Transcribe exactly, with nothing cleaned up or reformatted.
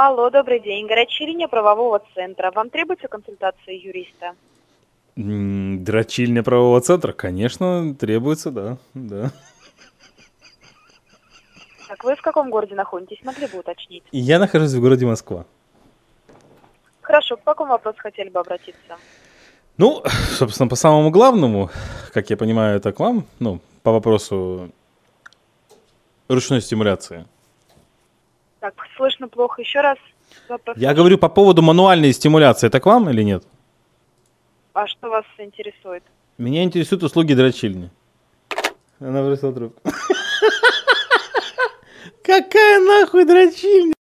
Алло, добрый день. Горячая линия правового центра. Вам требуется консультация юриста? М, Дрочильня правового центра? Конечно, требуется, да, да. Так, вы в каком городе находитесь? Могли бы уточнить? Я нахожусь в городе Москва. Хорошо, по какому вопросу хотели бы обратиться? Ну, собственно, по самому главному, как я понимаю, это к вам, ну, по вопросу ручной стимуляции. Так, слышно плохо. Еще раз вопрос. Я говорю по поводу мануальной стимуляции. Это к вам или нет? А что вас интересует? Меня интересуют услуги дрочильни. Она бросила трубку. Какая нахуй дрочильня?